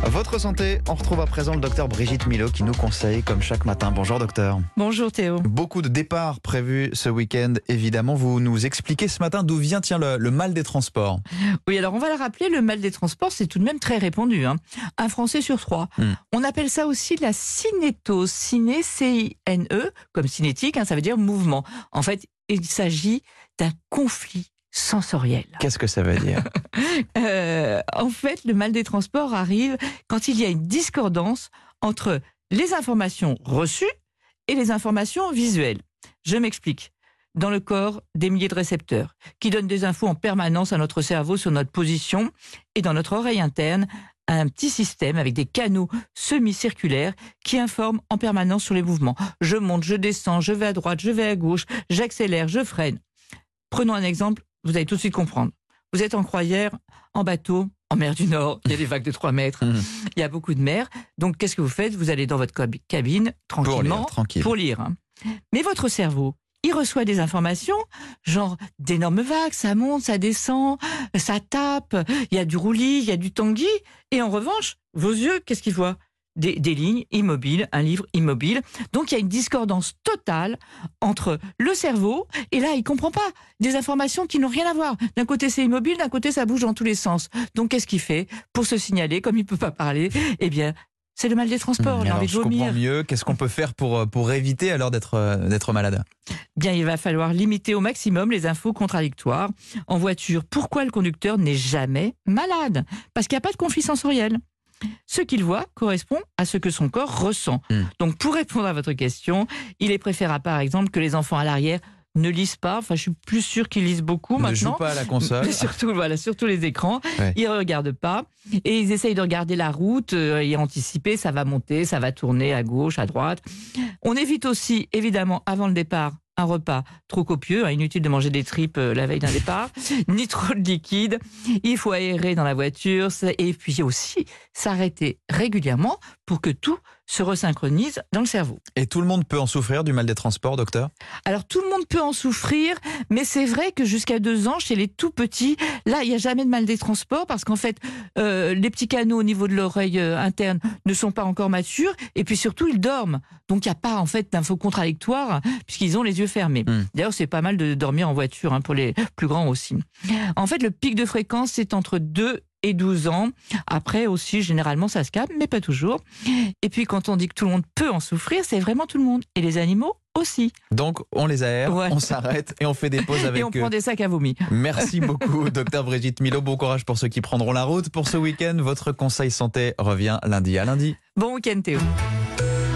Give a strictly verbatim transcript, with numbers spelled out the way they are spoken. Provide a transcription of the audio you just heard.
Votre santé, on retrouve à présent le docteur Brigitte Millot qui nous conseille comme chaque matin. Bonjour docteur. Bonjour Théo. Beaucoup de départs prévus ce week-end, évidemment. Vous nous expliquez ce matin d'où vient tiens, le, le mal des transports. Oui, alors on va le rappeler, le mal des transports, c'est tout de même très répandu. Hein. Un Français sur trois. Hmm. On appelle ça aussi la cinétose. Ciné, C I N E, comme cinétique, hein, ça veut dire mouvement. En fait, il s'agit d'un conflit sensoriel. Qu'est-ce que ça veut dire? euh, En fait, le mal des transports arrive quand il y a une discordance entre les informations reçues et les informations visuelles. Je m'explique. Dans le corps, des milliers de récepteurs qui donnent des infos en permanence à notre cerveau sur notre position, et dans notre oreille interne, un petit système avec des canaux semi-circulaires qui informent en permanence sur les mouvements. Je monte, je descends, je vais à droite, je vais à gauche, j'accélère, je freine. Prenons un exemple, vous allez tout de suite comprendre. Vous êtes en croisière, en bateau, en mer du Nord, il y a des vagues de trois mètres, mmh. il y a beaucoup de mer. Donc qu'est-ce que vous faites? Vous allez dans votre cabine, tranquillement, pour lire. Tranquille. Pour lire hein. Mais votre cerveau, il reçoit des informations, genre d'énormes vagues, ça monte, ça descend, ça tape, il y a du roulis, il y a du tanguy. Et en revanche, vos yeux, qu'est-ce qu'ils voient? Des, des lignes immobiles, un livre immobile. Donc il y a une discordance totale entre le cerveau, et là il ne comprend pas des informations qui n'ont rien à voir. D'un côté c'est immobile, d'un côté ça bouge dans tous les sens. Donc qu'est-ce qu'il fait pour se signaler, comme il ne peut pas parler? Eh bien, c'est le mal des transports, mmh, il a envie de vomir. Je comprends mieux. Qu'est-ce qu'on peut faire pour, pour éviter alors d'être, d'être malade? Bien, il va falloir limiter au maximum les infos contradictoires. En voiture, pourquoi le conducteur n'est jamais malade? Parce qu'il n'y a pas de conflit sensoriel. Ce qu'il voit correspond à ce que son corps ressent. Mmh. Donc, pour répondre à votre question, il est préférable, par exemple, que les enfants à l'arrière ne lisent pas. Enfin, je suis plus sûre qu'ils lisent beaucoup ne maintenant. Ne jouent pas à la console. Surtout, voilà, surtout les écrans. Ouais. Ils ne regardent pas. Et ils essayent de regarder la route euh, et anticiper. Ça va monter, ça va tourner à gauche, à droite. On évite aussi, évidemment, avant le départ, un repas trop copieux, hein, inutile de manger des tripes euh, la veille d'un départ, ni trop de liquide. Il faut aérer dans la voiture et puis aussi s'arrêter régulièrement pour que tout se resynchronise dans le cerveau. Et tout le monde peut en souffrir du mal des transports, docteur? Alors tout le monde peut en souffrir, mais c'est vrai que jusqu'à deux ans, chez les tout petits, là il n'y a jamais de mal des transports parce qu'en fait, euh, les petits canaux au niveau de l'oreille euh, interne ne sont pas encore matures et puis surtout ils dorment. Donc il n'y a pas en fait d'infos contradictoires puisqu'ils ont les yeux fermés. Mmh. D'ailleurs c'est pas mal de dormir en voiture hein, pour les plus grands aussi. En fait le pic de fréquence c'est entre deux et douze ans. Après aussi, généralement, ça se calme, mais pas toujours. Et puis, quand on dit que tout le monde peut en souffrir, c'est vraiment tout le monde. Et les animaux aussi. Donc, on les aère, ouais. on s'arrête et on fait des pauses avec eux. Et on eux. prend des sacs à vomi. Merci beaucoup, docteur Brigitte Millot. Bon courage pour ceux qui prendront la route pour ce week-end. Votre conseil santé revient lundi à lundi. Bon week-end, Théo.